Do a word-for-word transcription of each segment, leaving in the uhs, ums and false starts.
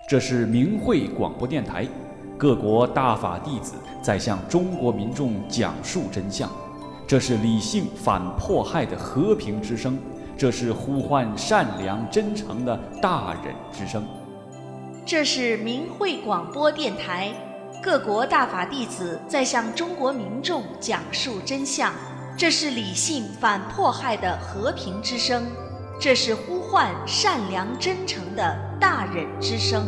这是明慧广播电台，各国大法弟子在向中国民众讲述真相。这是理性反迫害的和平之声，这是呼唤善良真诚的大忍之声。 这是明慧广播电台，各国大法弟子在向中国民众讲述真相。这是理性反迫害的和平之声，这是呼唤善良真诚的大忍之声。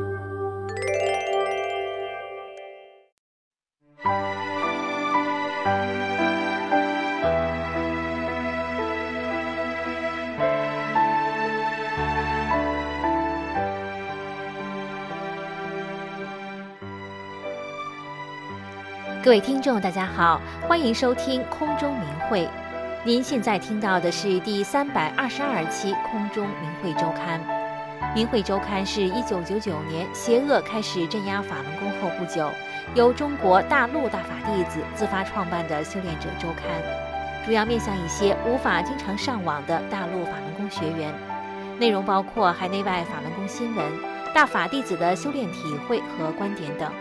各位听众大家好，欢迎收听空中明慧。您现在听到的是第三百二十二期空中明慧周刊。明慧周刊是一九九九年邪恶开始镇压法轮功后不久，由中国大陆大法弟子自发创办的修炼者周刊，主要面向一些无法经常上网的大陆法轮功学员，内容包括海内外法轮功新闻、大法弟子的修炼体会和观点等。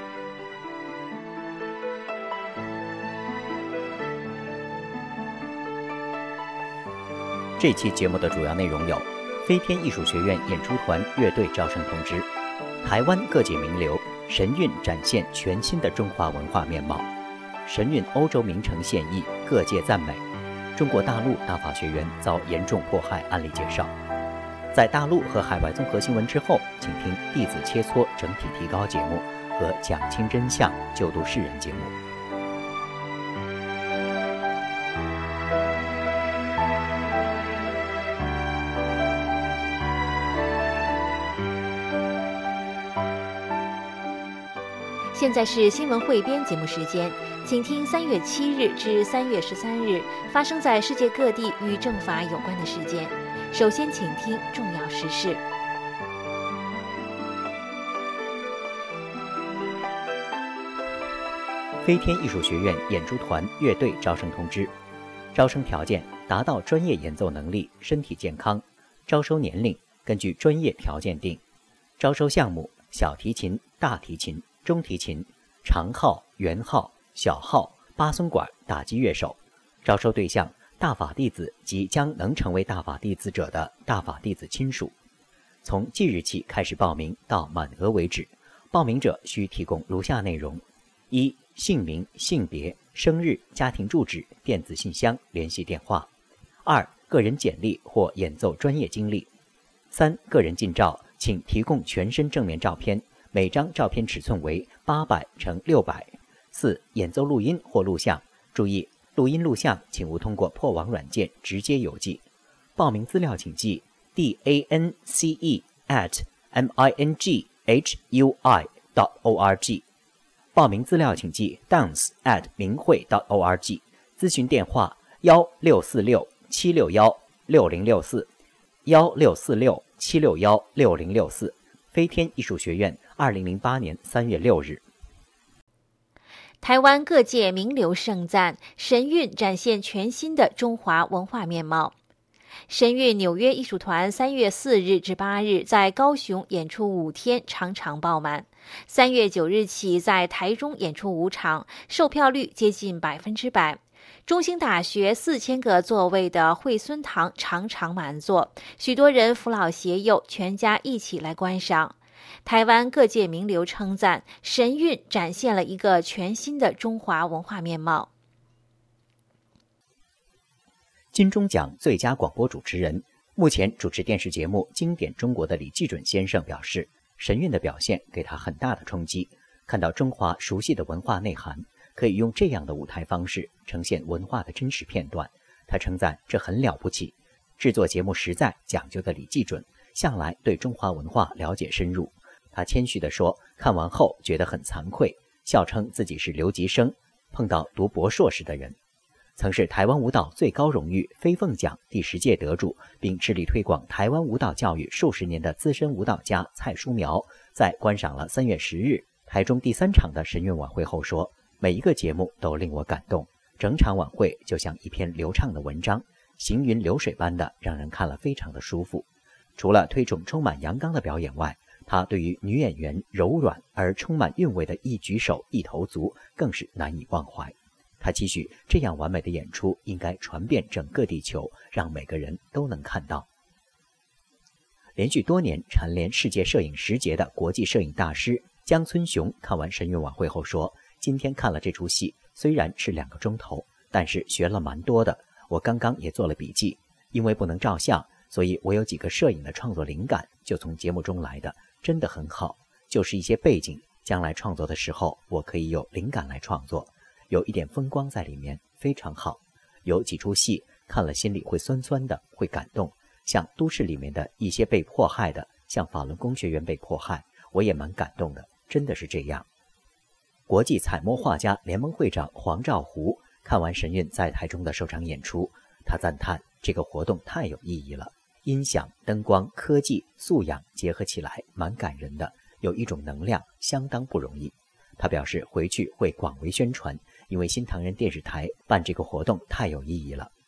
这期节目的主要内容有：飞天艺术学院演出团乐队招生通知，台湾各界名流神韵展现全新的中华文化面貌，神韵欧洲名城现役，各界赞美，中国大陆大法学员遭严重迫害案例介绍。在大陆和海外综合新闻之后，请听弟子切磋整体提高节目和讲清真相救度世人节目。 现在是新闻汇编节目时间，请听三月七日至三月十三日发生在世界各地与正法有关的事件。首先，请听重要时事。 飞天艺术学院演出团乐队招生通知，招生条件达到专业演奏能力、身体健康，招收年龄根据专业条件定，招收项目小提琴、大提琴、中提琴、长号、圆号、小号、巴松管打击乐手，招收对象大法弟子及将能成为大法弟子者的大法弟子亲属。从即日起开始报名到满额为止，报名者需提供如下内容：一、姓名、性别、生日、家庭住址、电子信箱、联系电话；二、个人简历或演奏专业经历；三、个人近照，请提供全身正面照片，每张照片尺寸为八百乘六百。四、演奏录音或录像，注意录音录像请勿通过破网软件直接邮寄。报名资料请寄 d a n c e at m i n g h u i dot o r g。报名资料请寄 dance at 明慧 dot o r g。咨询电话幺六四六七六幺六零六四幺六四六七六幺六零六四。飞天艺术学院，二零零八年三月六日。 台湾各界名流盛赞，神韵展现全新的中华文化面貌。神韵纽约艺术团三月四日至八日在高雄演出五天，场场爆满。三月九日起在台中演出五场，售票率接近百分之百。中兴大学四千个座位的惠孙堂场场满座，许多人扶老携幼，全家一起来观赏。台湾各界名流称赞，神韵展现了一个全新的中华文化面貌。 金钟奖最佳广播主持人，目前主持电视节目《经典中国》的李济准先生表示，神韵的表现给他很大的冲击，看到中华熟悉的文化内涵，可以用这样的舞台方式呈现文化的真实片段。他称赞这很了不起。制作节目实在讲究的李济准，向来对中华文化了解深入。他谦虚地说，看完后觉得很惭愧，笑称自己是留级生，碰到读博硕士的人。曾是台湾舞蹈最高荣誉飞凤奖第十届得主，并致力推广台湾舞蹈教育数十年的资深舞蹈家蔡淑苗，在观赏了三月十日台中第三场的神韵晚会后说，每一个节目都令我感动，整场晚会就像一篇流畅的文章，行云流水般的让人看了非常的舒服。除了推崇充满阳刚的表演外， 他对于女演员柔软而充满韵味的一举手一投足更是难以忘怀。他期许这样完美的演出应该传遍整个地球，让每个人都能看到。连续多年蝉联世界摄影十杰的国际摄影大师江村雄看完神韵晚会后说，今天看了这出戏，虽然是两个钟头，但是学了蛮多的。我刚刚也做了笔记，因为不能照相，所以我有几个摄影的创作灵感就从节目中来的，真的很好。就是一些背景，将来创作的时候我可以有灵感来创作，有一点风光在里面，非常好。有几出戏看了心里会酸酸的，会感动，像都市里面的一些被迫害的，像法轮功学员被迫害，我也蛮感动的，真的是这样。国际彩墨画家联盟会长黄兆湖看完神韵在台中的首场演出，他赞叹这个活动太有意义了，音响、灯光、科技、素养结合起来蛮感人的，有一种能量，相当不容易。他表示回去会广为宣传，因为新唐人电视台办这个活动太有意义了。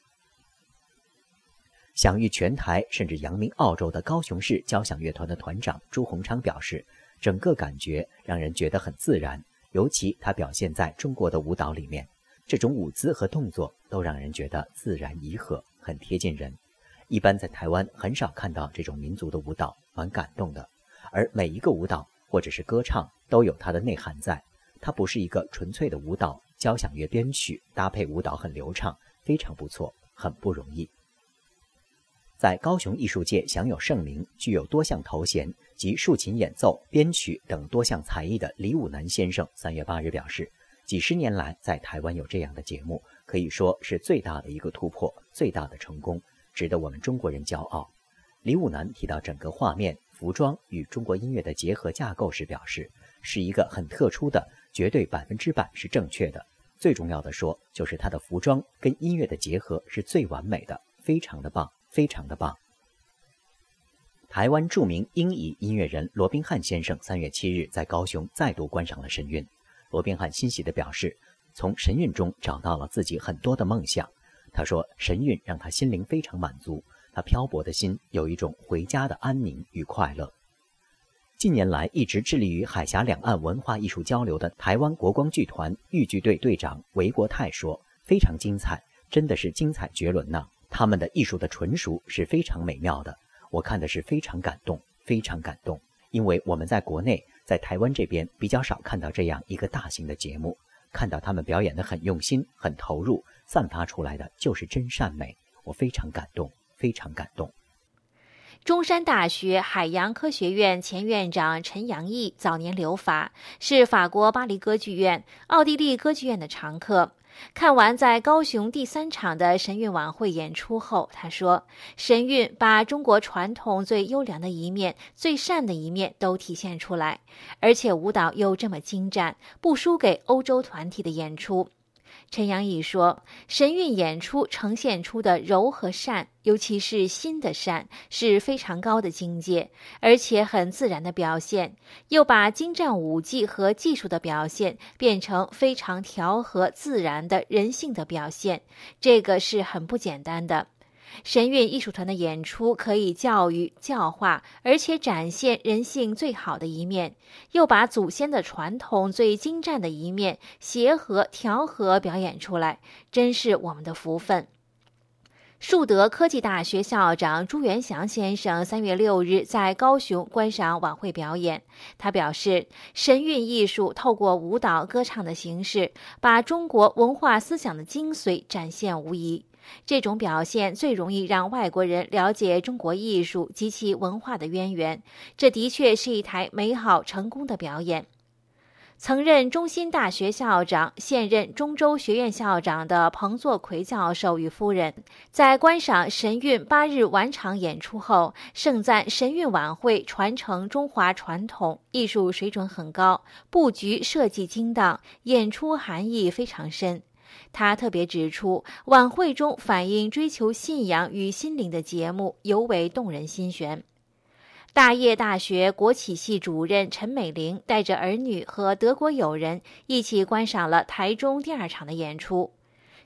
享誉全台甚至扬名澳洲的高雄市交响乐团的团长朱鸿昌表示，整个感觉让人觉得很自然，尤其他表现在中国的舞蹈里面，这种舞姿和动作都让人觉得自然怡和，很贴近人。一般在台湾很少看到这种民族的舞蹈，蛮感动的。而每一个舞蹈或者是歌唱都有它的内涵在，它不是一个纯粹的舞蹈，交响乐编曲搭配舞蹈很流畅，非常不错，很不容易。在高雄艺术界享有盛名，具有多项头衔及竖琴演奏、编曲等多项才艺的李武南先生三月八日表示，几十年来在台湾有这样的节目，可以说是最大的一个突破，最大的成功，值得我们中国人骄傲。李武南提到整个画面、服装与中国音乐的结合架构时表示，是一个很特殊的，绝对百分之百是正确的。最重要的说，就是它的服装跟音乐的结合是最完美的，非常的棒，非常的棒。台湾著名英裔音乐人罗宾汉先生三月七日在高雄再度观赏了神韵。罗宾汉欣喜地表示，从神韵中找到了自己很多的梦想。他说，神韵让他心灵非常满足，他漂泊的心有一种回家的安宁与快乐。近年来一直致力于海峡两岸文化艺术交流的台湾国光剧团豫剧队队长韦国泰说，非常精彩，真的是精彩绝伦呐！他们的艺术的纯熟是非常美妙的，我看的是非常感动，非常感动。因为我们在国内，在台湾这边比较少看到这样一个大型的节目，看到他们表演得很用心，很投入，散发出来的就是真善美，我非常感动，非常感动。 中山大学海洋科学院前院长陈阳义早年留法，是法国巴黎歌剧院、奥地利歌剧院的常客。看完在高雄第三场的神韵晚会演出后，他说，神韵把中国传统最优良的一面、最善的一面都体现出来，而且舞蹈又这么精湛，不输给欧洲团体的演出。陈阳义说，神韵演出呈现出的柔和善，尤其是心的善，是非常高的境界，而且很自然的表现，又把精湛舞技和技术的表现变成非常调和自然的人性的表现，这个是很不简单的。神韵艺术团的演出可以教育、教化，而且展现人性最好的一面，又把祖先的传统最精湛的一面协和、调和表演出来，真是我们的福分。树德科技大学校长朱元祥先生三月六日在高雄观赏晚会表演，他表示，神韵艺术透过舞蹈、歌唱的形式，把中国文化思想的精髓展现无疑。这种表现最容易让外国人了解中国艺术及其文化的渊源，这的确是一台美好成功的表演。曾任中兴大学校长、现任中州学院校长的彭作奎教授与夫人，在观赏神韵八日晚场演出后，盛赞神韵晚会传承中华传统，艺术水准很高，布局设计精当，演出含义非常深。他特别指出，晚会中反映追求信仰与心灵的节目尤为动人心弦。大业大学国企系主任陈美玲带着儿女和德国友人一起观赏了台中第二场的演出。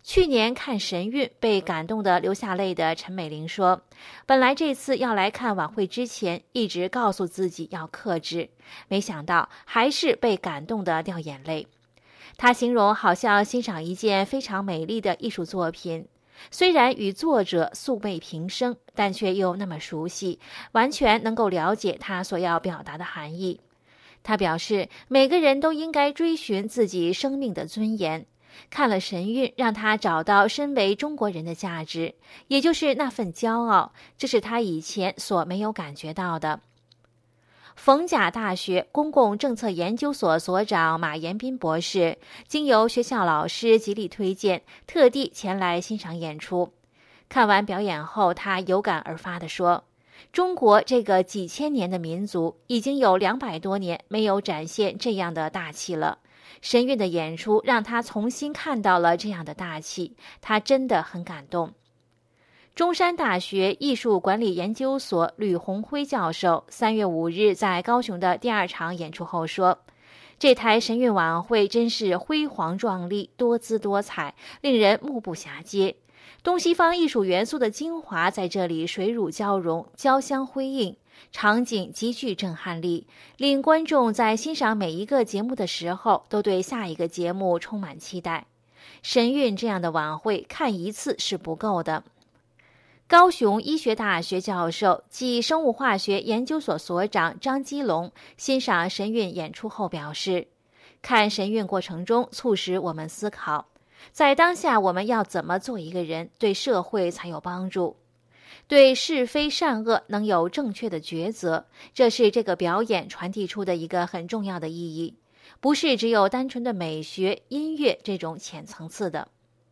去年看神韵被感动得流下泪的陈美玲说，本来这次要来看晚会之前一直告诉自己要克制，没想到还是被感动得掉眼泪。她形容好像欣赏一件非常美丽的艺术作品，虽然与作者素昧平生，但却又那么熟悉，完全能够了解他所要表达的含义。他表示，每个人都应该追寻自己生命的尊严。看了神韵，让他找到身为中国人的价值，也就是那份骄傲，这是他以前所没有感觉到的。逢甲大学公共政策研究所所长马延斌博士经由学校老师极力推荐，特地前来欣赏演出。看完表演后，他有感而发地说，中国这个几千年的民族已经有两百多年没有展现这样的大气了。神韵的演出让他重新看到了这样的大气，他真的很感动。中山大学艺术管理研究所吕鸿辉教授三月五日在高雄的第二场演出后说，这台神韵晚会真是辉煌壮丽，多姿多彩，令人目不暇接。东西方艺术元素的精华在这里水乳交融，交相辉映，场景极具震撼力，令观众在欣赏每一个节目的时候都对下一个节目充满期待。神韵这样的晚会看一次是不够的。高雄医学大学教授暨生物化学研究所所长张基龙欣赏神韵演出后表示，看神韵过程中促使我们思考，在当下我们要怎么做一个人，对社会才有帮助，对是非善恶能有正确的抉择，这是这个表演传递出的一个很重要的意义，不是只有单纯的美学、音乐这种浅层次的。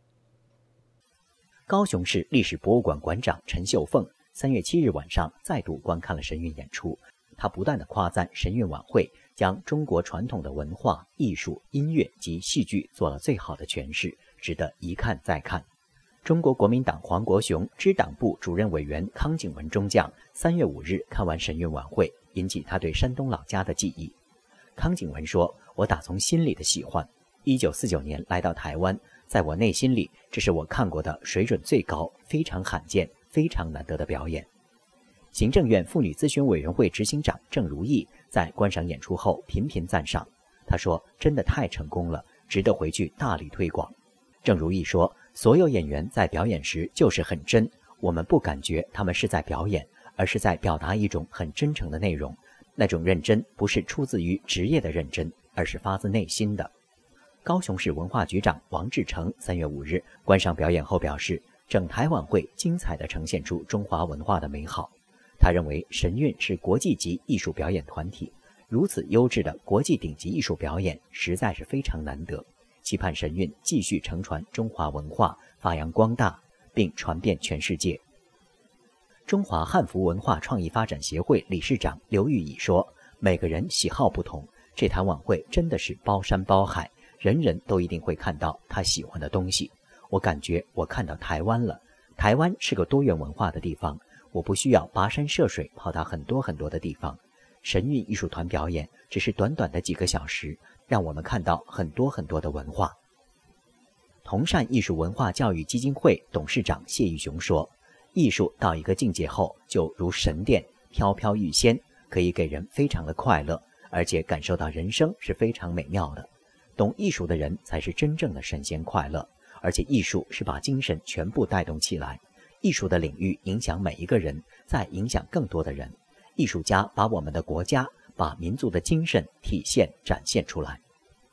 高雄市历史博物馆馆长陈秀凤三月七日晚上再度观看了神韵演出，他不断地夸赞神韵晚会将中国传统的文化、艺术、音乐及戏剧做了最好的诠释，值得一看再看。中国国民党黄国雄支党部主任委员康景文中将三月五日看完神韵晚会，引起他对山东老家的记忆。康景文说，我打从心里的喜欢，一九四九年来到台湾，在我内心里，这是我看过的水准最高、非常罕见、非常难得的表演。行政院妇女咨询委员会执行长郑如意在观赏演出后频频赞赏，她说，真的太成功了，值得回去大力推广。郑如意说，所有演员在表演时就是很真，我们不感觉他们是在表演，而是在表达一种很真诚的内容，那种认真不是出自于职业的认真，而是发自内心的。高雄市文化局长王志成三月五日观赏表演后表示，整台晚会精彩地呈现出中华文化的美好。他认为神韵是国际级艺术表演团体，如此优质的国际顶级艺术表演实在是非常难得，期盼神韵继续承传中华文化，发扬光大，并传遍全世界。中华汉服文化创意发展协会理事长刘玉乙说，每个人喜好不同，这台晚会真的是包山包海，人人都一定会看到他喜欢的东西。我感觉我看到台湾了，台湾是个多元文化的地方，我不需要跋山涉水跑到很多很多的地方。神韵艺术团表演只是短短的几个小时，让我们看到很多很多的文化。同善艺术文化教育基金会董事长谢玉雄说，艺术到一个境界后，就如神殿，飘飘欲仙，可以给人非常的快乐，而且感受到人生是非常美妙的。懂艺术的人才是真正的神仙快乐，而且艺术是把精神全部带动起来。艺术的领域影响每一个人，再影响更多的人。艺术家把我们的国家、把民族的精神体现展现出来。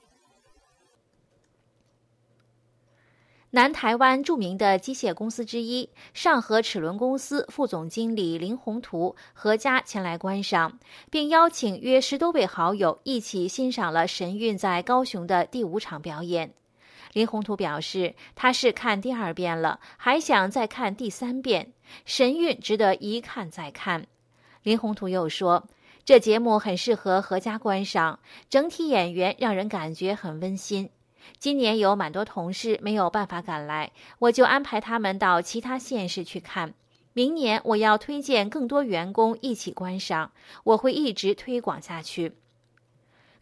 南台湾著名的机械公司之一上合齿轮公司副总经理林宏图合家前来观赏，并邀请约十多位好友一起欣赏了神韵在高雄的第五场表演。林宏图表示，他是看第二遍了，还想再看第三遍，神韵值得一看再看。林宏图又说，这节目很适合合家观赏，整体演员让人感觉很温馨。今年有蛮多同事没有办法赶来，我就安排他们到其他县市去看。明年我要推荐更多员工一起观赏，我会一直推广下去。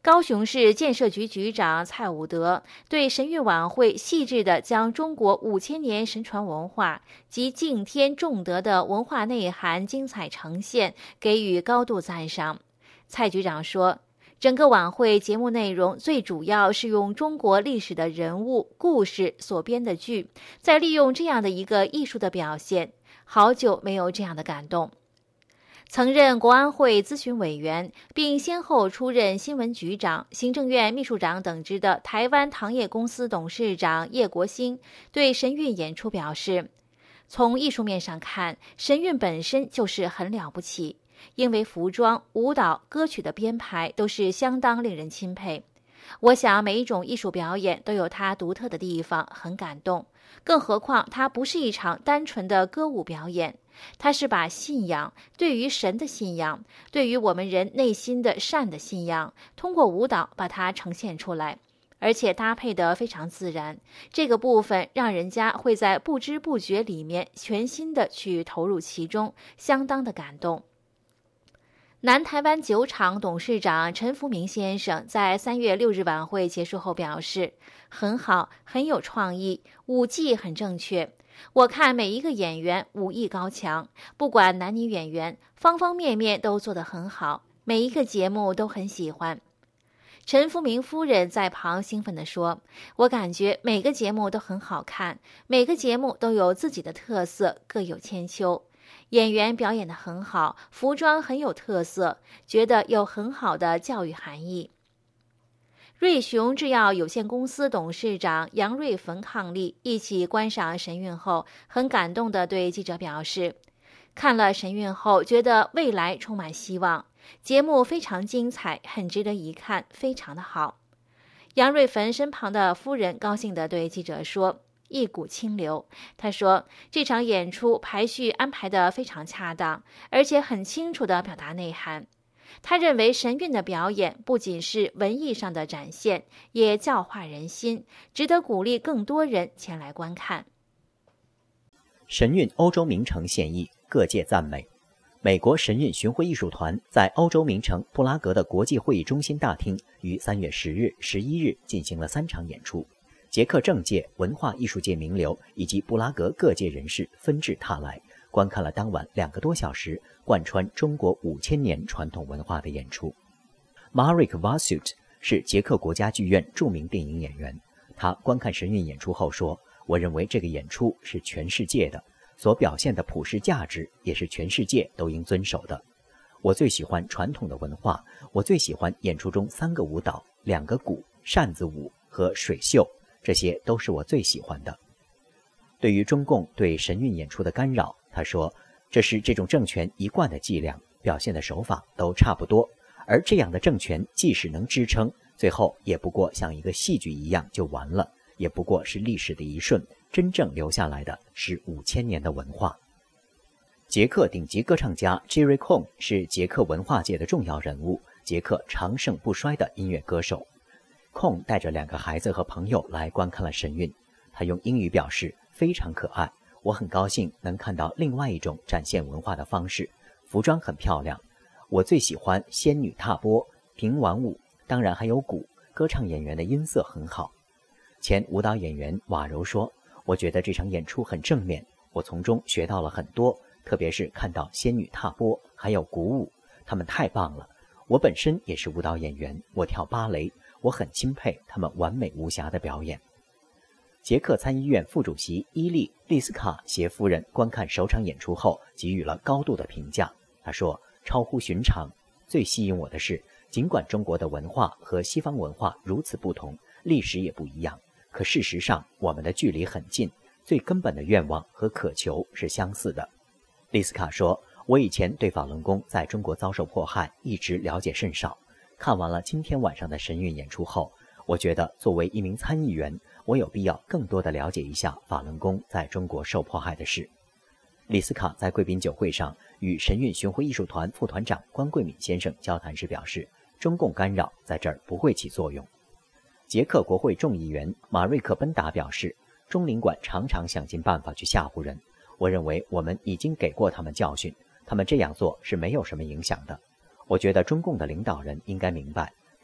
高雄市建设局局长蔡武德对神韵晚会细致地将中国五千年神传文化及敬天重德的文化内涵精彩呈现，给予高度赞赏。蔡局长说，整个晚会节目内容最主要是用中国历史的人物故事所编的剧，再利用这样的一个艺术的表现，好久没有这样的感动。曾任国安会咨询委员，并先后出任新闻局长、行政院秘书长等职的台湾糖业公司董事长叶国兴对神韵演出表示，从艺术面上看，神韵本身就是很了不起，因为服装、舞蹈、歌曲的编排都是相当令人钦佩。我想每一种艺术表演都有它独特的地方，很感动。更何况它不是一场单纯的歌舞表演，它是把信仰，对于神的信仰，对于我们人内心的善的信仰，通过舞蹈把它呈现出来，而且搭配得非常自然。这个部分让人家会在不知不觉里面全心的去投入其中，相当的感动。南台湾酒厂董事长陈福明先生在三月六日晚会结束后表示，很好，很有创意，舞技很正确。我看每一个演员武艺高强，不管男女演员，方方面面都做得很好，每一个节目都很喜欢。陈福明夫人在旁兴奋地说，我感觉每个节目都很好看，每个节目都有自己的特色，各有千秋。演员表演得很好，服装很有特色，觉得有很好的教育含义。瑞雄制药有限公司董事长杨瑞焚伉俪一起观赏神韵后，很感动地对记者表示，看了神韵后觉得未来充满希望，节目非常精彩，很值得一看，非常的好。杨瑞焚身旁的夫人高兴地对记者说，一股清流。他说，这场演出排序安排得非常恰当，而且很清楚地表达内涵。他认为神韵的表演不仅是文艺上的展现，也教化人心，值得鼓励更多人前来观看。 神韵欧洲名城献艺，各界赞美。美国神韵巡回艺术团在欧洲名城布拉格的国际会议中心大厅于三月十日、十一日进行了三场演出。捷克政界、文化艺术界名流以及布拉格各界人士纷至沓来，观看了当晚两个多小时贯穿中国五千年传统文化的演出。Marek Vasut 是捷克国家剧院著名电影演员，他观看神韵演出后说，我认为这个演出是全世界的，所表现的普世价值也是全世界都应遵守的。我最喜欢传统的文化，我最喜欢演出中三个舞蹈，两个鼓、扇子舞和水袖，这些都是我最喜欢的。对于中共对神韵演出的干扰，他说，这是这种政权一贯的伎俩，表现的手法都差不多，而这样的政权即使能支撑，最后也不过像一个戏剧一样就完了，也不过是历史的一瞬，真正留下来的是五千年的文化。捷克顶级歌唱家 Jiří Kohn 是捷克文化界的重要人物，捷克长盛不衰的音乐歌手。Kohn 带着两个孩子和朋友来观看了神韵，他用英语表示非常可爱，我很高兴能看到另外一种展现文化的方式，服装很漂亮，我最喜欢仙女踏波、平玩舞，当然还有鼓，歌唱演员的音色很好。前舞蹈演员瓦柔说，我觉得这场演出很正面，我从中学到了很多，特别是看到仙女踏波还有鼓舞，他们太棒了。我本身也是舞蹈演员，我跳芭蕾，我很钦佩他们完美无瑕的表演。捷克参议院副主席伊利·利斯卡携夫人观看首场演出后给予了高度的评价。他说，超乎寻常，最吸引我的是，尽管中国的文化和西方文化如此不同，历史也不一样，可事实上我们的距离很近，最根本的愿望和渴求是相似的。利斯卡说，我以前对法轮功在中国遭受迫害一直了解甚少，看完了今天晚上的神韵演出后，我觉得作为一名参议员，我有必要更多地了解一下法轮功在中国受迫害的事。李斯卡在贵宾酒会上与神韵巡回艺术团副团长关桂敏先生交谈时表示，中共干扰在这儿不会起作用。捷克国会众议员马瑞克奔达表示，中领馆常常想尽办法去吓唬人，我认为我们已经给过他们教训，他们这样做是没有什么影响的。我觉得中共的领导人应该明白，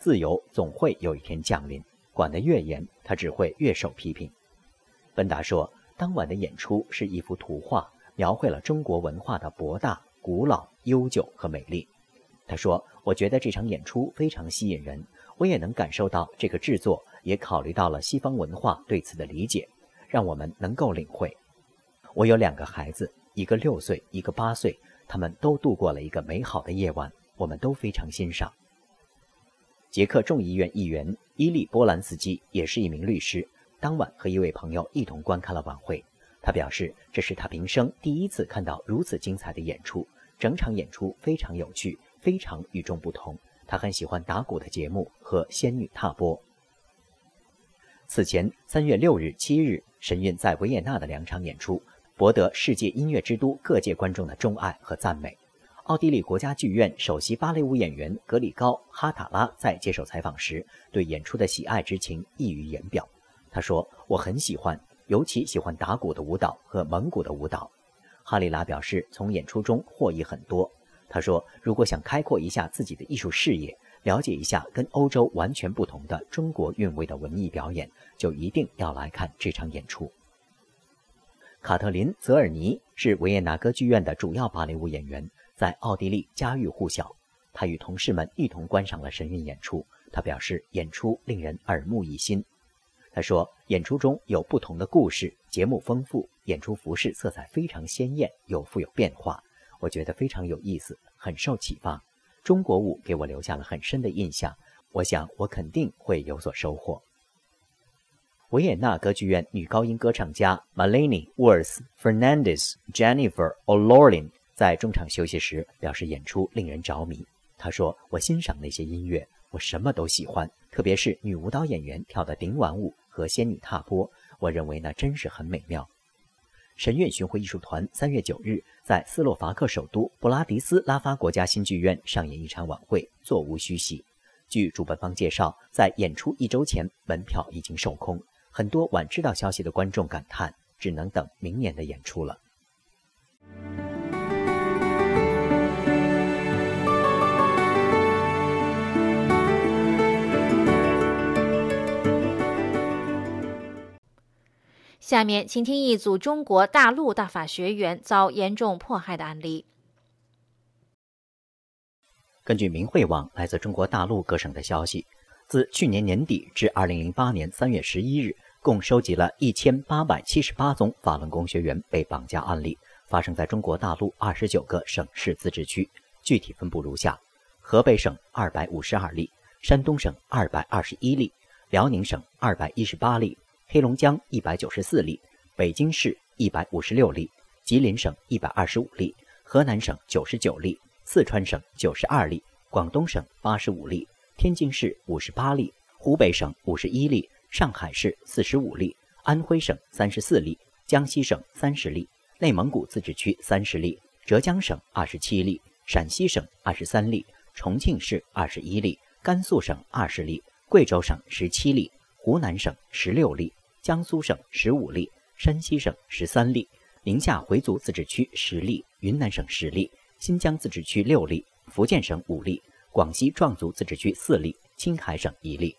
自由总会有一天降临，管得越严，他只会越受批评。奔达说，当晚的演出是一幅图画，描绘了中国文化的博大、古老、悠久和美丽。他说，我觉得这场演出非常吸引人，我也能感受到这个制作也考虑到了西方文化对此的理解，让我们能够领会。我有两个孩子，一个六岁，一个八岁，他们都度过了一个美好的夜晚，我们都非常欣赏。捷克众议院议员伊利波兰斯基也是一名律师，当晚和一位朋友一同观看了晚会。他表示，这是他平生第一次看到如此精彩的演出，整场演出非常有趣，非常与众不同。他很喜欢打鼓的节目和仙女踏波。此前三月六日、七日，神韵在维也纳的两场演出博得世界音乐之都各界观众的钟爱和赞美。奥地利国家剧院首席芭蕾舞演员格里高·哈塔拉在接受采访时，对演出的喜爱之情溢于言表。他说，我很喜欢，尤其喜欢打鼓的舞蹈和蒙古的舞蹈。哈里拉表示，从演出中获益很多。他说，如果想开阔一下自己的艺术视野，了解一下跟欧洲完全不同的中国韵味的文艺表演，就一定要来看这场演出。卡特琳·泽尔尼是维也纳歌剧院的主要芭蕾舞演员，在奥地利家喻户晓。他与同事们一同观赏了神韵演出，他表示演出令人耳目一新。他说，演出中有不同的故事，节目丰富，演出服饰色彩非常鲜艳，又富有变化，我觉得非常有意思，很受启发。中国舞给我留下了很深的印象，我想我肯定会有所收获。维也纳歌剧院女高音歌唱家 Maleni Worth Fernandez Jennifer O'Loughlin 在中场休息时表示，演出令人着迷。她说，我欣赏那些音乐，我什么都喜欢，特别是女舞蹈演员跳的顶碗舞和仙女踏波，我认为那真是很美妙。神韵巡回艺术团三月九日在斯洛伐克首都布拉迪斯拉发国家新剧院上演一场晚会，座无虚席。据主办方介绍，在演出一周前，门票已经售空。很多晚知道消息的观众感叹，只能等明年的演出了。 下面请听一组中国大陆大法学员遭严重迫害的案例。 根据明慧网来自中国大陆各省的消息，自去年年底至二零零八年三月十一日，共收集了一千八百七十八宗法轮功学员被绑架案例，发生在中国大陆二十九个省市自治区，具体分布如下：河北省二百五十二例，山东省二百二十一例，辽宁省二百一十八例，黑龙江一百九十四例，北京市一百五十六例，吉林省一百二十五例，河南省九十九例，四川省九十二例，广东省八十五例，天津市五十八例，湖北省五十一例，上海市四十五例，安徽省三十四例，江西省三十例，内蒙古自治区三十例，浙江省二十七例，陕西省二十三例，重庆市二十一例，甘肃省二十例，贵州省十七例，湖南省十六例，江苏省十五例，山西省十三例，宁夏回族自治区十例，云南省十例，新疆自治区六例，福建省五例，广西壮族自治区四例，青海省一例。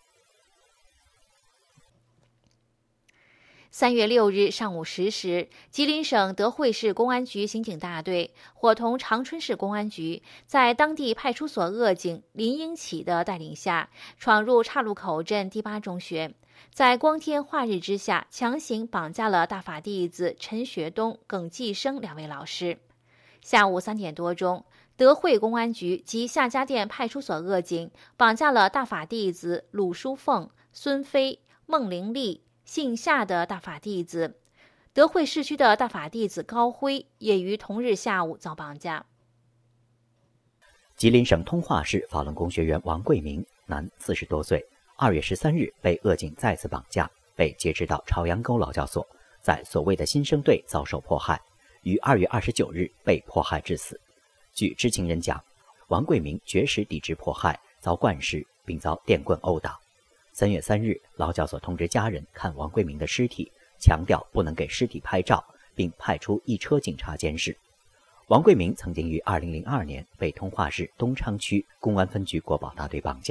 三月六日上午十时，吉林省德惠市公安局刑警大队伙同长春市公安局，在当地派出所恶警林英启的带领下，闯入岔路口镇第八中学，在光天化日之下，强行绑架了大法弟子陈学东、耿继生两位老师。下午三点多钟，德惠公安局及夏家店派出所恶警绑架了大法弟子鲁淑凤、孙飞、孟玲丽、姓夏的大法弟子。德惠市区的大法弟子高辉也于同日下午遭绑架。 吉林省通化市法轮功学员王贵明，男，四十多岁，二月十三日被恶警再次绑架，被劫持到朝阳沟劳教所，在所谓的新生队遭受迫害，于二月二十九日被迫害致死。据知情人讲，王贵明绝食抵制迫害，遭灌食，并遭电棍殴打。三月三日，劳教所通知家人看王贵明的尸体，强调不能给尸体拍照，并派出一车警察监视。王贵明曾经于二零零二年被通化市东昌区公安分局国保大队绑架，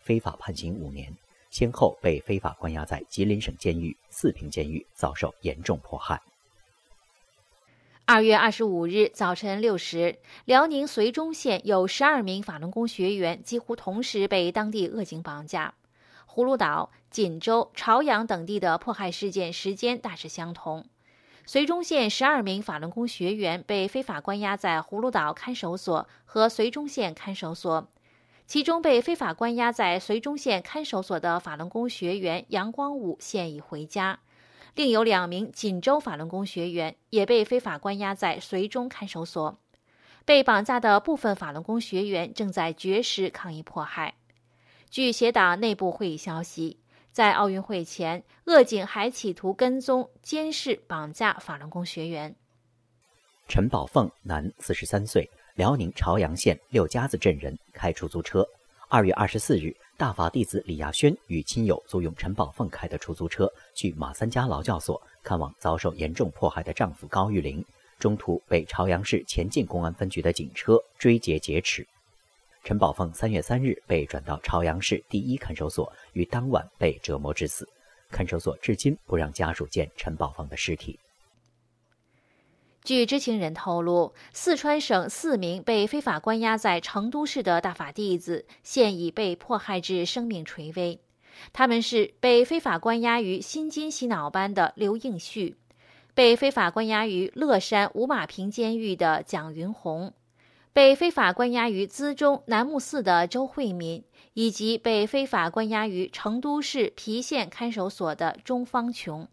非法判刑五年，先后被非法关押在吉林省监狱、四平监狱，遭受严重迫害。 二月二十五日早晨六时，辽宁绥中县有十二名法轮功学员几乎同时被当地恶警绑架。葫芦岛、锦州、朝阳等地的迫害事件时间大致相同。绥中县十二名法轮功学员被非法关押在葫芦岛看守所和绥中县看守所，其中被非法关押在绥中县看守所的法轮功学员杨光武现已回家，另有两名锦州法轮功学员也被非法关押在绥中看守所。被绑架的部分法轮功学员正在绝食抗议迫害。据协党内部会议消息，在奥运会前，恶警还企图跟踪、监视、绑架法轮功学员。 陈宝凤，男，四十三岁，辽宁朝阳县六家子镇人，开出租车。二月二十四日，大法弟子李亚轩与亲友租用陈宝凤开的出租车去马三家劳教所看望遭受严重迫害的丈夫高玉林，中途被朝阳市前进公安分局的警车追截劫持。陈宝凤三月三日被转到朝阳市第一看守所，于当晚被折磨致死。看守所至今不让家属见陈宝凤的尸体。 据知情人透露，四川省四名被非法关押在成都市的大法弟子现已被迫害至生命垂危。他们是被非法关押于新津洗脑班的刘应旭，被非法关押于乐山五马坪监狱的蒋云红，被非法关押于资中南木寺的周慧敏，以及被非法关押于成都市郫县看守所的钟方琼。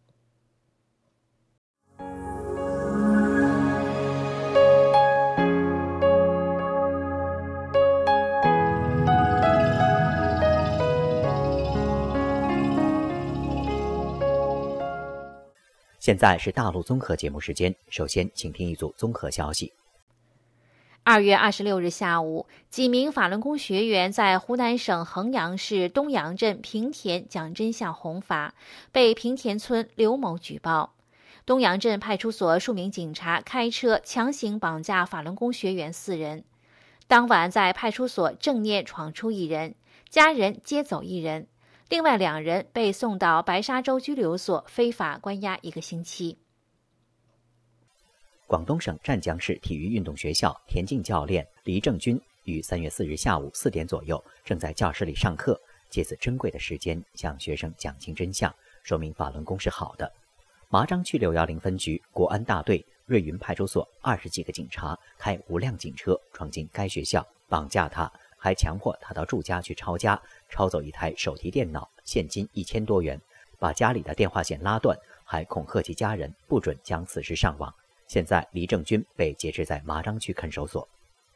现在是大陆综合节目时间，首先请听一组综合消息。 二月二十六日下午，几名法轮功学员在湖南省衡阳市东阳镇平田讲真相弘法，被平田村刘某举报。东阳镇派出所数名警察开车强行绑架法轮功学员四人。当晚在派出所正念闯出一人，家人接走一人。另外两人被送到白沙洲拘留所非法关押一个星期。 广东省湛江市体育运动学校田径教练黎正军于三月四日下午四点左右正在教室里上课，借此珍贵的时间向学生讲清真相，说明法轮功是好的。麻章区六一零分局国安大队、瑞云派出所二十几个警察开五辆警车闯进该学校，绑架他，还强迫他到住家去抄家，抄走一台手提电脑，现金一千多元，把家里的电话线拉断，还恐吓其家人不准将此事上网。现在黎正军被劫持在麻章区看守所。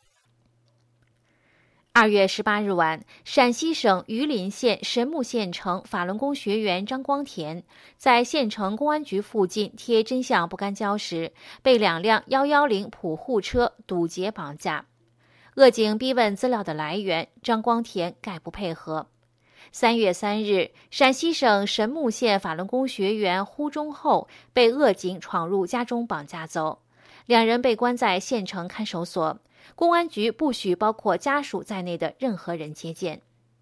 二月十八日晚，陕西省榆林县神木县城法轮功学员张光田在县城公安局附近贴真相不干胶时，被两辆一一零普护车堵截绑架。恶警逼问资料的来源，张光田概不配合。三月三日，陕西省神木县法轮功学员呼中厚被恶警闯入家中绑架走，两人被关在县城看守所，公安局不许包括家属在内的任何人接见。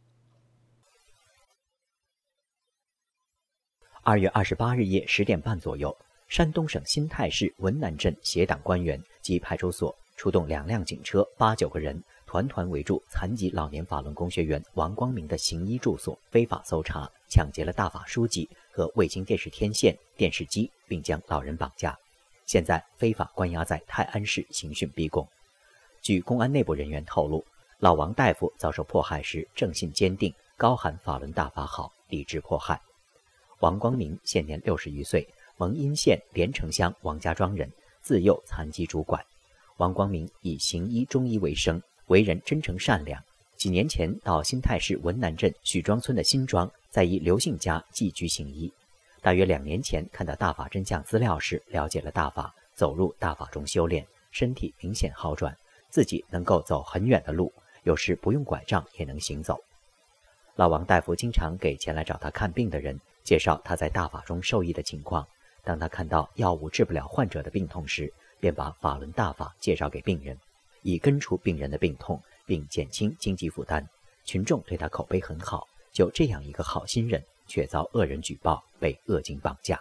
二月二十八日夜十点半左右，山东省新泰市文南镇协党官员及派出所出动两辆警车，八九个人团团围住残疾老年法轮功学员王光明的行医住所，非法搜查，抢劫了大法书籍和卫星电视天线、电视机，并将老人绑架。现在非法关押在泰安市刑讯逼供。据公安内部人员透露，老王大夫遭受迫害时正信坚定，高喊法轮大法好，抵制迫害。王光明现年六十余岁，蒙阴县连城乡王家庄人，自幼残疾拄拐。王光明以行医中医为生，为人真诚善良。几年前到新泰市文南镇许庄村的新庄，在一刘姓家寄居行医。大约两年前看到大法真相资料时，了解了大法，走入大法中修炼，身体明显好转，自己能够走很远的路，有时不用拐杖也能行走。老王大夫经常给前来找他看病的人介绍他在大法中受益的情况。当他看到药物治不了患者的病痛时，便把法轮大法介绍给病人，以根除病人的病痛，并减轻经济负担。 群众对他口碑很好，就这样一个好心人，却遭恶人举报，被恶警绑架。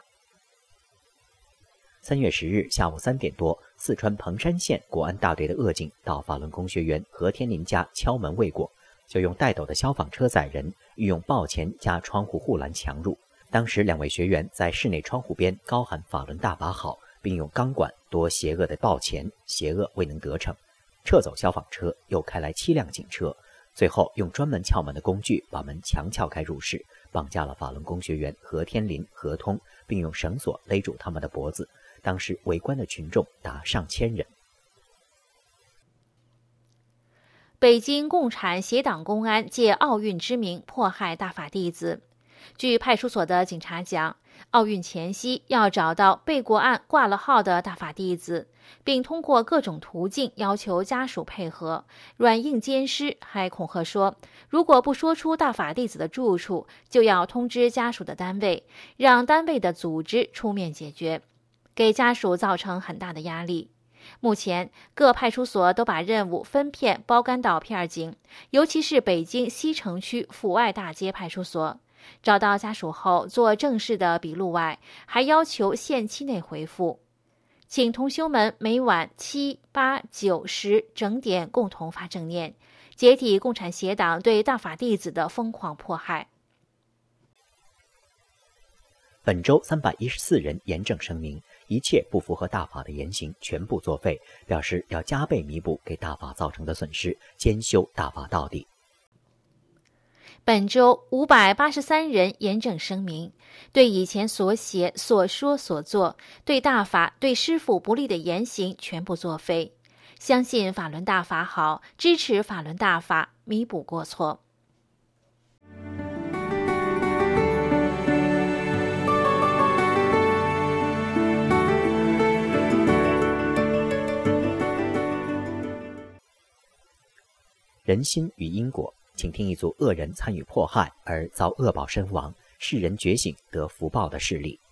三月十日下午三点多，四川彭山县国安大队的恶警到法轮功学员何天林家敲门未果，就用带斗的消防车载人，欲用抱钱加窗户护栏强入。当时两位学员在室内窗户边高喊法轮大法好，并用钢管夺邪恶的抱钱，邪恶未能得逞，撤走消防车，又开来七辆警车，最后用专门撬门的工具把门强撬开入室，绑架了法轮功学员何天林、何通，并用绳索勒住他们的脖子。当时围观的群众达上千人。 北京共产协党公安借奥运之名迫害大法弟子。据派出所的警察讲，奥运前夕要找到被国案挂了号的大法弟子，并通过各种途径要求家属配合，软硬兼施，还恐吓说，如果不说出大法弟子的住处，就要通知家属的单位，让单位的组织出面解决，给家属造成很大的压力。目前各派出所都把任务分片包干到片警，尤其是北京西城区阜外大街派出所，找到家属后做正式的笔录外，还要求限期内回复，请同修们每晚七、八、九、十整点共同发正念，解体共产协党对大法弟子的疯狂迫害。 本周三百一十四人严正声明，一切不符合大法的言行全部作废，表示要加倍弥补给大法造成的损失，兼修大法到底。 本周五百八十三人严正声明，对以前所写、所说、所做对大法、对师父不利的言行全部作废，相信法轮大法好，支持法轮大法，弥补过错。 人心与因果，请听一组恶人参与迫害而遭恶报身亡，世人觉醒得福报的事例。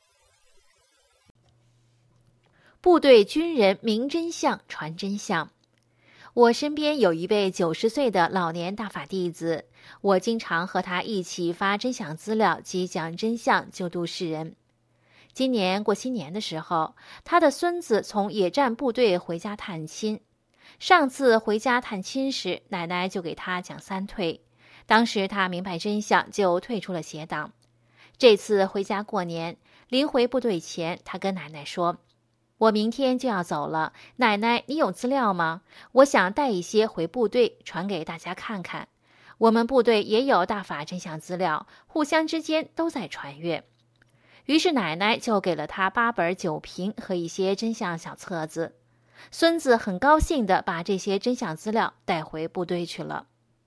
部队军人明真相，传真相。我身边有一位九十岁的老年大法弟子，我经常和他一起发真相资料及讲真相，救度世人。今年过新年的时候，他的孙子从野战部队回家探亲。上次回家探亲时，奶奶就给他讲三退，当时他明白真相，就退出了协党。这次回家过年，临回部队前，他跟奶奶说，我明天就要走了，奶奶你有资料吗？我想带一些回部队传给大家看看，我们部队也有大法真相资料，互相之间都在传阅。于是奶奶就给了他八本酒瓶和一些真相小册子。孙子很高兴地把这些真相资料带回部队去了。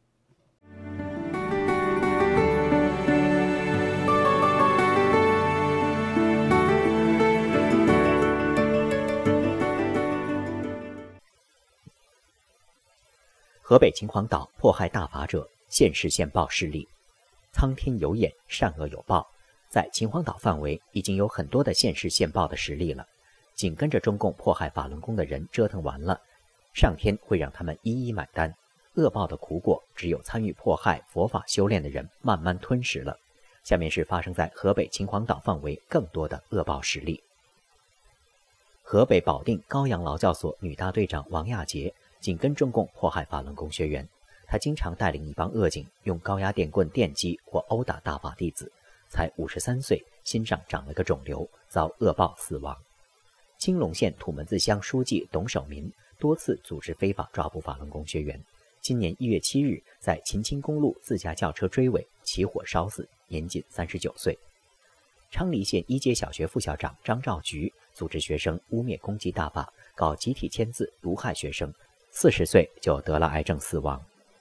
河北秦皇岛迫害大法者，现世现报事例。苍天有眼，善恶有报，在秦皇岛范围已经有很多的现世现报的实例了。紧跟着中共迫害法轮功的人折腾完了，上天会让他们一一买单。恶报的苦果，只有参与迫害佛法修炼的人慢慢吞食了。下面是发生在河北秦皇岛范围更多的恶报实例。河北保定高阳劳教所女大队长王亚杰紧跟中共迫害法轮功学员，她经常带领一帮恶警用高压电棍电击或殴打大法弟子，才五十三岁，心上长了个肿瘤，遭恶报死亡。青龙县土门子乡书记董守民多次组织非法抓捕法轮功学员，今年一月七日在秦青公路自家轿车追尾，起火烧死，年仅三十九岁。昌黎县一街小学副校长张兆菊组织学生污蔑攻击大法，搞集体签字毒害学生，四十岁就得了癌症死亡。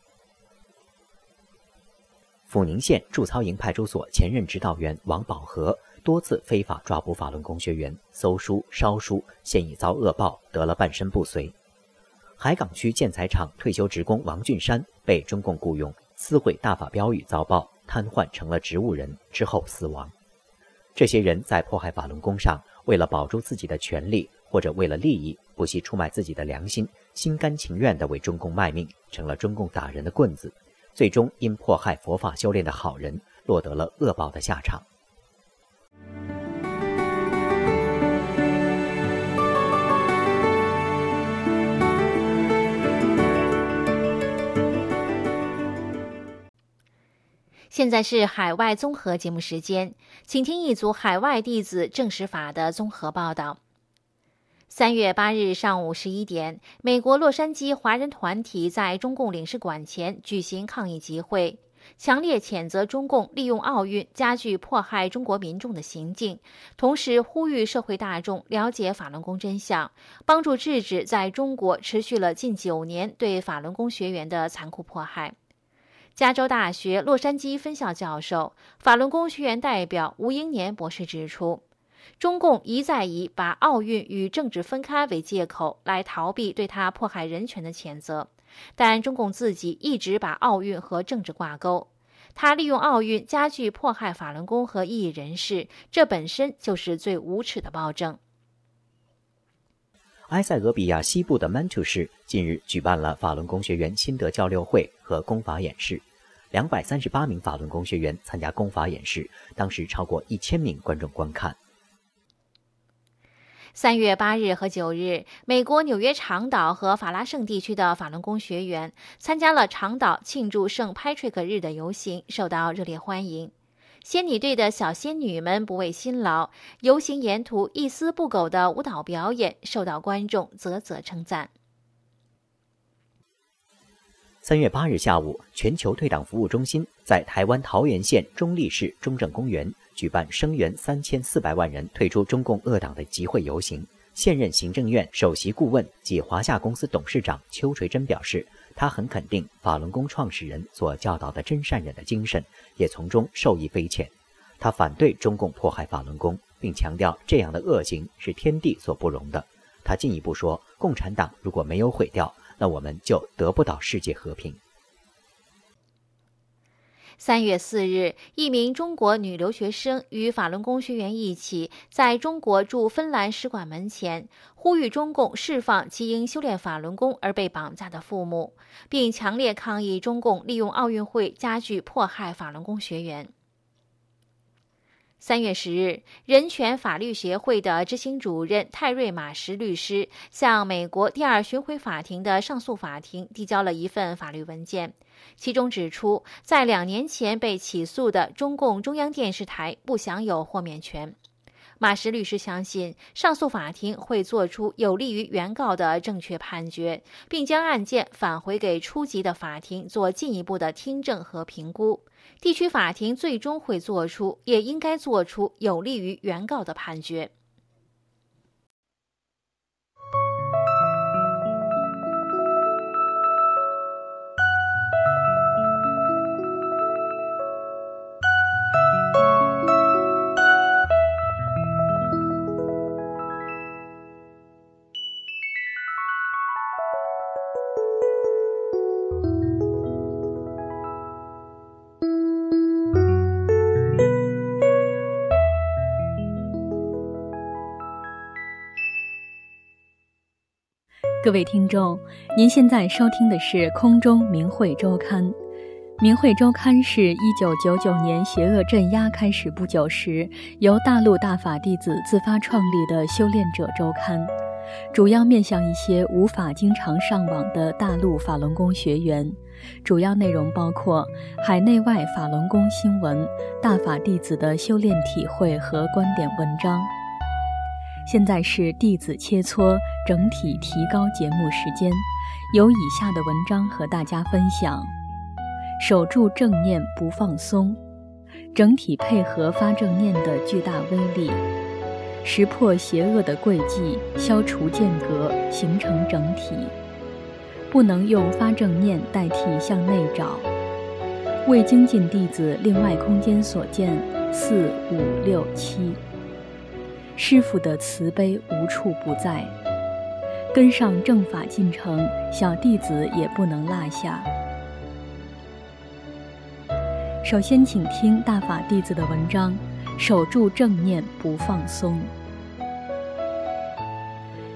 阜宁县驻操营派出所前任指导员王宝和多次非法抓捕法轮功学员，搜书、烧书，现已遭恶报，得了半身不遂。海港区建材厂退休职工王俊山被中共雇佣，撕毁大法标语遭报，瘫痪成了植物人，之后死亡。这些人在迫害法轮功上，为了保住自己的权利，或者为了利益，不惜出卖自己的良心，心甘情愿地为中共卖命，成了中共打人的棍子。 最终因迫害佛法修炼的好人，落得了恶报的下场。 现在是海外综合节目时间，请听一组海外弟子证实法的综合报道。三月八日上午十一点，美国洛杉矶华人团体在中共领事馆前举行抗议集会，强烈谴责中共利用奥运加剧迫害中国民众的行径，同时呼吁社会大众了解法轮功真相，帮助制止在中国持续了近九年对法轮功学员的残酷迫害。加州大学洛杉矶分校教授、法轮功学员代表吴英年博士指出，中共一再以把奥运与政治分开为借口来逃避对他迫害人权的谴责，但中共自己一直把奥运和政治挂钩，他利用奥运加剧迫害法轮功和异议人士，这本身就是最无耻的暴政。 埃塞俄比亚西部的曼图市近日举办了法轮功学员心得交流会和功法演示，两百三十八名法轮功学员参加功法演示，当时超过一千名观众观看。 三月八日和九日，美国纽约长岛和法拉盛地区的法轮功学员参加了长岛庆祝圣 Patrick 日的游行，受到热烈欢迎。仙女队的小仙女们不畏辛劳，游行沿途一丝不苟的舞蹈表演受到观众啧啧称赞。 三月八日下午，全球退党服务中心在台湾桃园县中坜市中正公园举办声援三千四百万人退出中共恶党的集会游行。现任行政院首席顾问及华夏公司董事长邱垂珍表示，他很肯定法轮功创始人所教导的真善忍的精神，也从中受益匪浅。他反对中共迫害法轮功，并强调这样的恶行是天地所不容的。他进一步说，共产党如果没有毁掉，那我们就得不到世界和平。 三月四日，一名中国女留学生与法轮功学员一起在中国驻芬兰使馆门前呼吁中共释放其因修炼法轮功而被绑架的父母，并强烈抗议中共利用奥运会加剧迫害法轮功学员。三月十日，人权法律协会的执行主任泰瑞马什律师向美国第二巡回法庭的上诉法庭递交了一份法律文件，其中指出，在两年前被起诉的中共中央电视台不享有豁免权。马什律师相信，上诉法庭会作出有利于原告的正确判决，并将案件返回给初级的法庭做进一步的听证和评估。地区法庭最终会做出，也应该做出有利于原告的判决。 各位听众，您现在收听的是空中明慧周刊。明慧周刊是一九九九年邪恶镇压开始不久时，由大陆大法弟子自发创立的修炼者周刊，主要面向一些无法经常上网的大陆法轮功学员。主要内容包括海内外法轮功新闻、大法弟子的修炼体会和观点文章。现在是弟子切磋整体提高节目时间，有以下的文章和大家分享：守住正念不放松，整体配合发正念的巨大威力，识破邪恶的诡计，消除间隔，形成整体。不能用发正念代替向内找。为精进弟子另外空间所见四五六七。师父的慈悲无处不在，跟上正法进程，小弟子也不能落下。首先请听大法弟子的文章，守住正念不放松。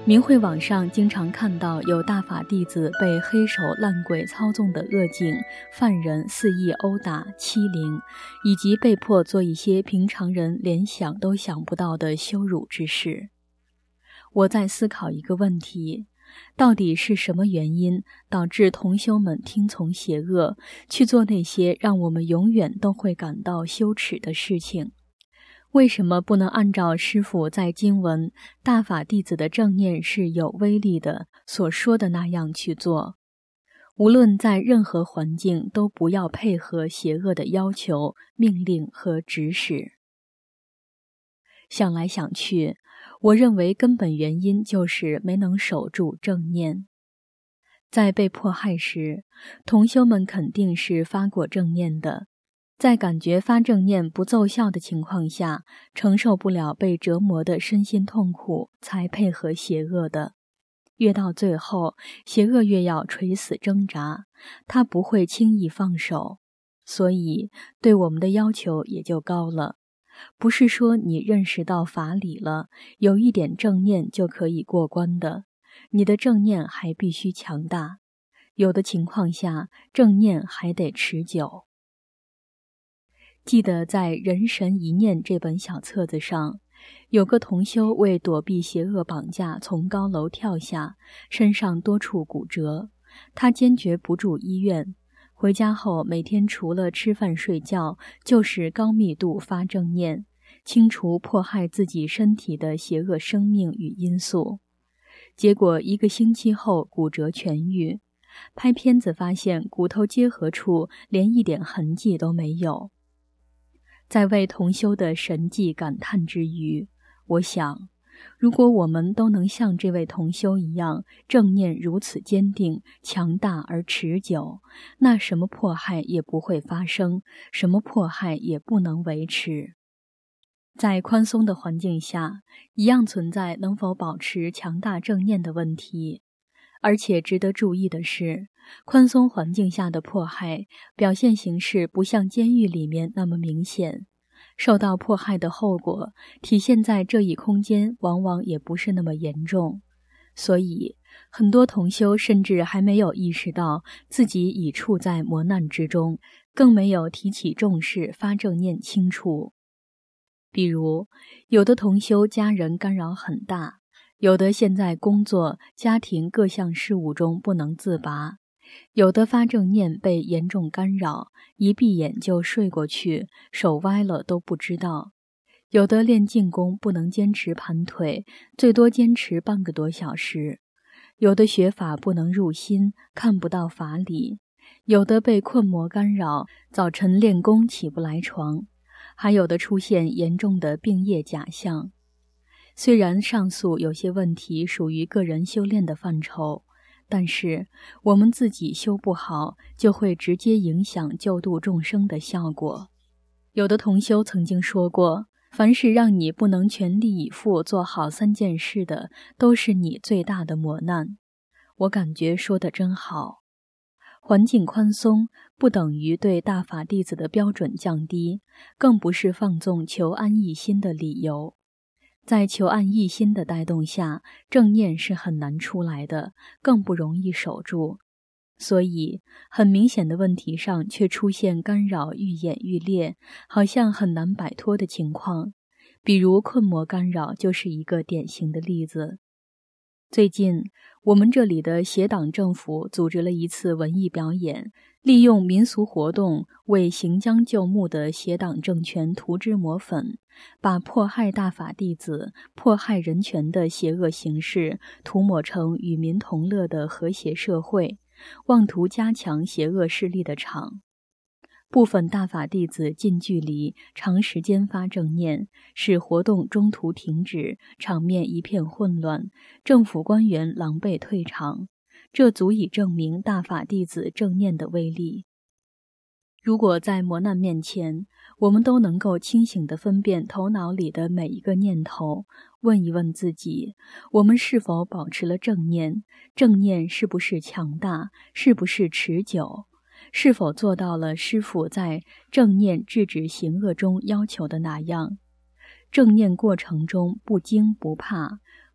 明慧网上经常看到有大法弟子被黑手烂鬼操纵的恶境，犯人肆意殴打、欺凌，以及被迫做一些平常人连想都想不到的羞辱之事。我在思考一个问题，到底是什么原因导致同修们听从邪恶，去做那些让我们永远都会感到羞耻的事情？为什么不能按照师父在经文大法弟子的正念是有威力的所说的那样去做？无论在任何环境，都不要配合邪恶的要求、命令和指使。想来想去，我认为根本原因就是没能守住正念。在被迫害时，同修们肯定是发过正念的，在感觉发正念不奏效的情况下，承受不了被折磨的身心痛苦，才配合邪恶的。越到最后，邪恶越要垂死挣扎，他不会轻易放手，所以对我们的要求也就高了。不是说你认识到法理了，有一点正念就可以过关的，你的正念还必须强大，有的情况下，正念还得持久。记得在《人神一念》这本小册子上，有个同修为躲避邪恶绑架从高楼跳下，身上多处骨折，他坚决不住医院，回家后每天除了吃饭睡觉，就是高密度发正念，清除迫害自己身体的邪恶生命与因素。结果一个星期后骨折痊愈，拍片子发现骨头结合处连一点痕迹都没有。在为同修的神迹感叹之余，我想，如果我们都能像这位同修一样，正念如此坚定、强大而持久，那什么迫害也不会发生，什么迫害也不能维持。在宽松的环境下，一样存在能否保持强大正念的问题。而且值得注意的是，宽松环境下的迫害表现形式不像监狱里面那么明显，受到迫害的后果体现在这一空间往往也不是那么严重。所以很多同修甚至还没有意识到自己已处在磨难之中，更没有提起重视发正念清除。比如有的同修家人干扰很大，有的现在工作、家庭各项事务中不能自拔，有的发正念被严重干扰，一闭眼就睡过去，手歪了都不知道，有的练静功不能坚持盘腿，最多坚持半个多小时，有的学法不能入心，看不到法理，有的被困魔干扰，早晨练功起不来床，还有的出现严重的病业假象。虽然上述有些问题属于个人修炼的范畴，但是我们自己修不好，就会直接影响救度众生的效果。有的同修曾经说过，凡是让你不能全力以赴做好三件事的，都是你最大的磨难。我感觉说得真好。环境宽松不等于对大法弟子的标准降低，更不是放纵求安逸心的理由。在求安逸心的带动下，正念是很难出来的，更不容易守住。所以很明显的问题上却出现干扰愈演愈烈，好像很难摆脱的情况。比如困魔干扰就是一个典型的例子。最近我们这里的协党政府组织了一次文艺表演，利用民俗活动为行将就木的协党政权涂脂抹粉，把迫害大法弟子、迫害人权的邪恶形式涂抹成与民同乐的和谐社会，妄图加强邪恶势力的场。部分大法弟子近距离长时间发正念，使活动中途停止，场面一片混乱，政府官员狼狈退场，这足以证明大法弟子正念的威力。如果在磨难面前，我们都能够清醒地分辨头脑里的每一个念头，问一问自己，我们是否保持了正念？正念是不是强大？是不是持久？是否做到了师父在正念制止行恶中要求的那样？正念过程中不惊不怕，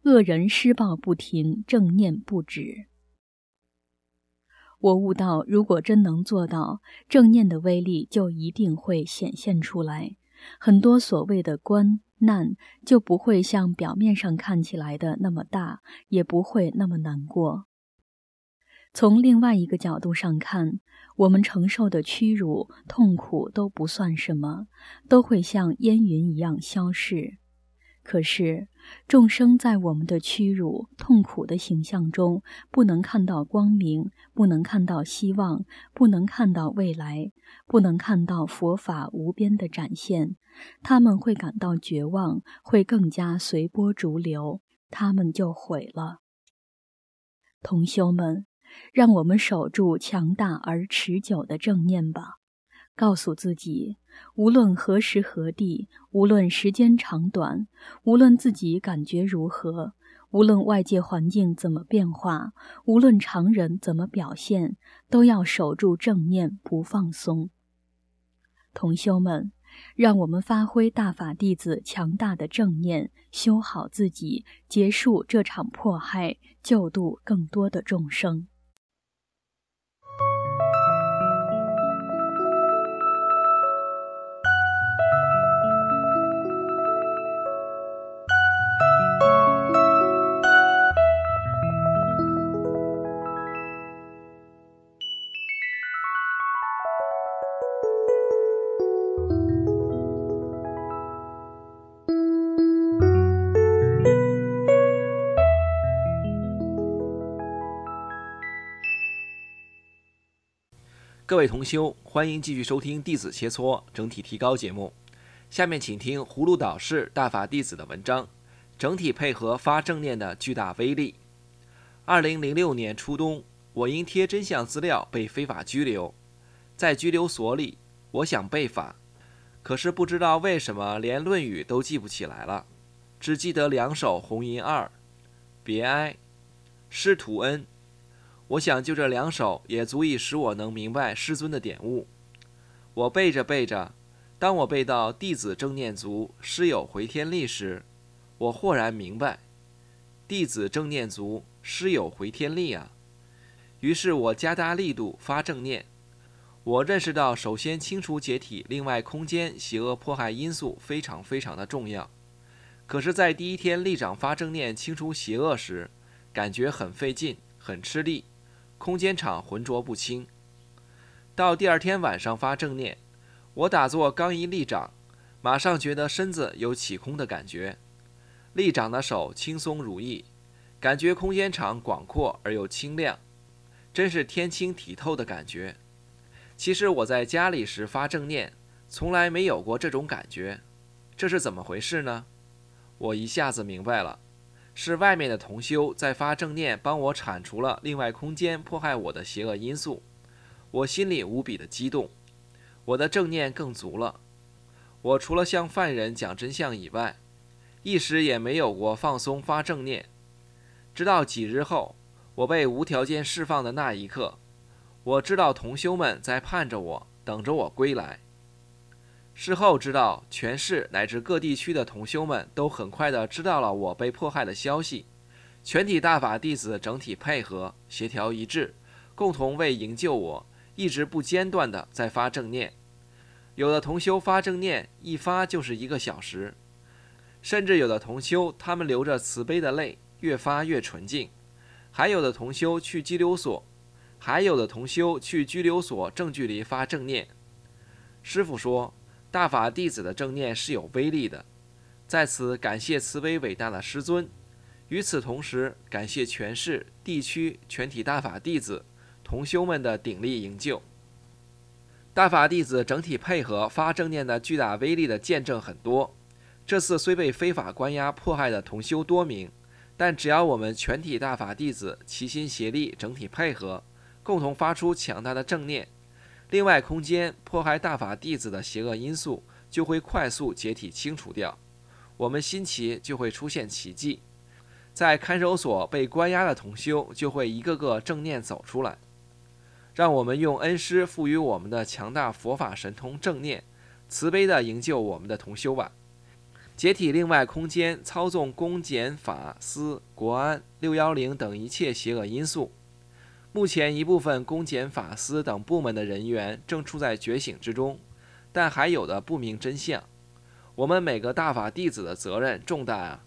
恶人施暴不停，正念不止。我悟到，如果真能做到，正念的威力就一定会显现出来，很多所谓的关难就不会像表面上看起来的那么大，也不会那么难过。从另外一个角度上看，我们承受的屈辱、痛苦都不算什么，都会像烟云一样消逝。可是，众生在我们的屈辱、痛苦的形象中，不能看到光明，不能看到希望，不能看到未来，不能看到佛法无边的展现，他们会感到绝望，会更加随波逐流，他们就毁了。同修们，让我们守住强大而持久的正念吧。告诉自己，无论何时何地，无论时间长短，无论自己感觉如何，无论外界环境怎么变化，无论常人怎么表现，都要守住正念不放松。同修们，让我们发挥大法弟子强大的正念，修好自己，结束这场迫害，救度更多的众生。 各位同修，欢迎继续收听弟子切磋整体提高节目。下面请听葫芦岛氏大法弟子的文章，整体配合发正念的巨大威力。二零零六年初冬，我因贴真相资料被非法拘留，在拘留所里，我想背法，可是不知道为什么连《论语》都记不起来了，只记得两首红银二、别哀、师徒恩。我想就这两首也足以使我能明白师尊的典悟。我背着背着，当我背到弟子正念足，师有回天力时，我豁然明白，弟子正念足，师有回天力啊。于是我加大力度发正念。我认识到，首先清除解体另外空间邪恶迫害因素非常非常的重要。可是在第一天力长发正念清除邪恶时，感觉很费劲，很吃力，空间场浑浊不清。到第二天晚上发正念，我打坐刚一立掌，马上觉得身子有起空的感觉，立掌的手轻松如意，感觉空间场广阔而又清亮，真是天清体透的感觉。其实我在家里时发正念，从来没有过这种感觉，这是怎么回事呢？我一下子明白了，是外面的同修在发正念帮我铲除了另外空间迫害我的邪恶因素，我心里无比的激动，我的正念更足了。我除了向犯人讲真相以外，一时也没有过放松发正念。直到几日后，我被无条件释放的那一刻，我知道同修们在盼着我，等着我归来。事后知道，全市乃至各地区的同修们都很快地知道了我被迫害的消息，全体大法弟子整体配合、协调一致，共同为营救我，一直不间断地在发正念。有的同修发正念一发就是一个小时，甚至有的同修他们流着慈悲的泪，越发越纯净。还有的同修去拘留所，还有的同修去拘留所正距离发正念。师父说，大法弟子的正念是有威力的，在此感谢慈悲伟大的师尊。与此同时，感谢全市地区全体大法弟子同修们的鼎力营救。大法弟子整体配合发正念的巨大威力的见证很多。这次虽被非法关押迫害的同修多名，但只要我们全体大法弟子齐心协力，整体配合，共同发出强大的正念，另外空间迫害大法弟子的邪恶因素就会快速解体清除掉，我们新奇就会出现奇迹。在看守所被关押的同修就会一个个正念走出来。让我们用恩师赋予我们的强大佛法神通正念，慈悲地营救我们的同修吧。 解体另外空间，操纵公检法司国安六一零等一切邪恶因素。目前一部分公检法司等部门的人员正处在觉醒之中，但还有的不明真相。我们每个大法弟子的责任重大啊！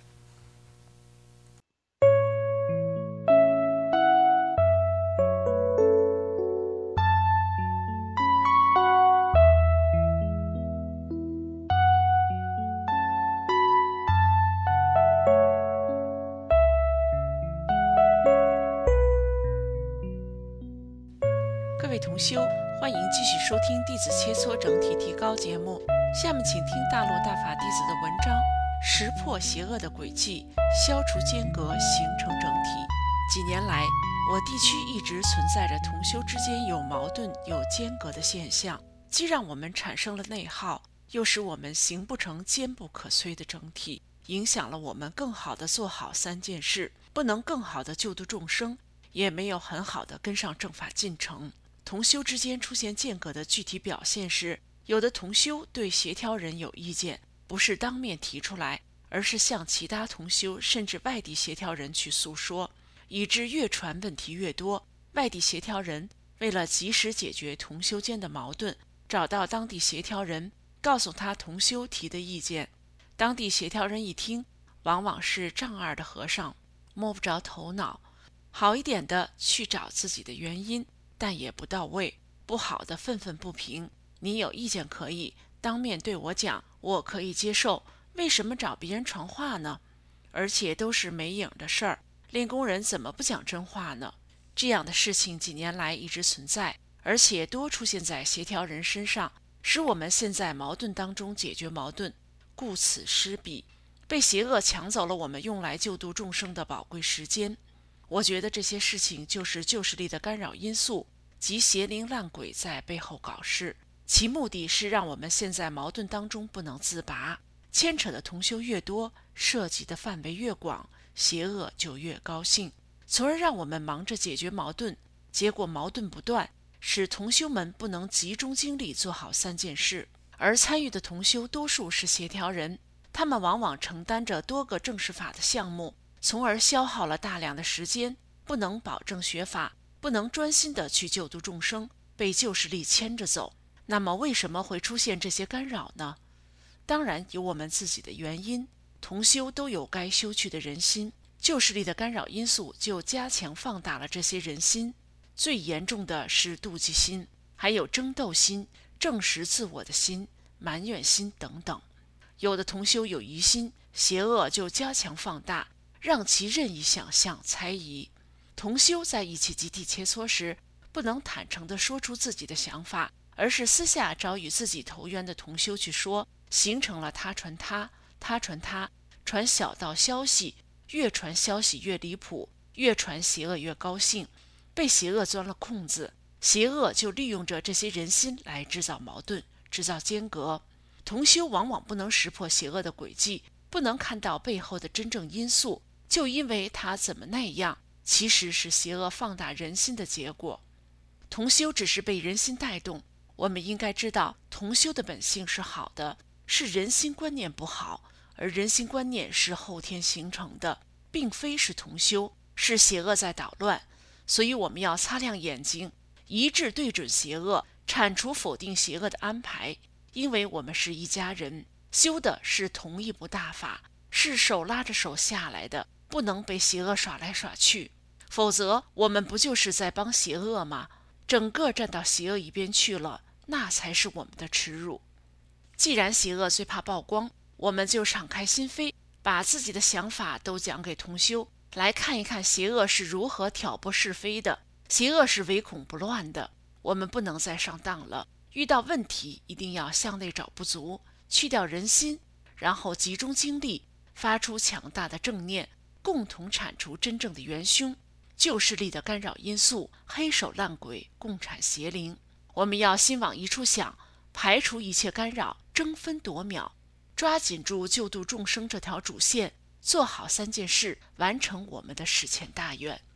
各位同修，欢迎继续收听《弟子切磋整体提高》节目。下面请听大陆大法弟子的文章：识破邪恶的轨迹，消除间隔，形成整体。几年来，我地区一直存在着同修之间有矛盾、有间隔的现象，既让我们产生了内耗，又使我们形不成坚不可摧的整体，影响了我们更好地做好三件事，不能更好地救度众生，也没有很好地跟上正法进程。同修之间出现间隔的具体表现是，有的同修对协调人有意见，不是当面提出来，而是向其他同修甚至外地协调人去诉说，以致越传问题越多。外地协调人为了及时解决同修间的矛盾，找到当地协调人，告诉他同修提的意见。当地协调人一听，往往是丈二的和尚，摸不着头脑。好一点的去找自己的原因，但也不到位，不好的愤愤不平。你有意见可以当面对我讲，我可以接受，为什么找别人传话呢？而且都是没影的事儿，练功人怎么不讲真话呢？这样的事情几年来一直存在，而且多出现在协调人身上，使我们现在矛盾当中解决矛盾，顾此失彼，被邪恶抢走了我们用来救度众生的宝贵时间。我觉得这些事情就是旧势力的干扰因素及邪灵烂鬼在背后搞事，其目的是让我们现在矛盾当中不能自拔，牵扯的同修越多，涉及的范围越广，邪恶就越高兴，从而让我们忙着解决矛盾，结果矛盾不断，使同修们不能集中精力做好三件事。而参与的同修多数是协调人，他们往往承担着多个正式法的项目，从而消耗了大量的时间，不能保证学法，不能专心的去救度众生，被旧势力牵着走。那么为什么会出现这些干扰呢？当然有我们自己的原因，同修都有该修去的人心，旧势力的干扰因素就加强放大了这些人心。最严重的是妒忌心，还有争斗心、证实自我的心、埋怨心等等。有的同修有疑心，邪恶就加强放大，让其任意想象、猜疑。同修在一起集体切磋时，不能坦诚地说出自己的想法，而是私下找与自己投缘的同修去说，形成了他传他，他传他，传小道消息，越传消息越离谱，越传邪恶越高兴，被邪恶钻了空子，邪恶就利用着这些人心来制造矛盾，制造间隔。同修往往不能识破邪恶的轨迹，不能看到背后的真正因素，就因为他怎么那样，其实是邪恶放大人心的结果。同修只是被人心带动，我们应该知道同修的本性是好的，是人心观念不好，而人心观念是后天形成的，并非是同修，是邪恶在捣乱。所以我们要擦亮眼睛，一致对准邪恶，铲除否定邪恶的安排。因为我们是一家人，修的是同一部大法，是手拉着手下来的，不能被邪恶耍来耍去，否则我们不就是在帮邪恶吗？整个站到邪恶一边去了，那才是我们的耻辱。既然邪恶最怕曝光，我们就敞开心扉，把自己的想法都讲给同修，来看一看邪恶是如何挑拨是非的，邪恶是唯恐不乱的。我们不能再上当了，遇到问题一定要向内找不足，去掉人心，然后集中精力，发出强大的正念，共同铲除真正的元凶，旧势力的干扰因素，黑手烂鬼，共产邪灵。我们要心往一处想，排除一切干扰，争分夺秒，抓紧住救度众生这条主线，做好三件事，完成我们的史前大愿。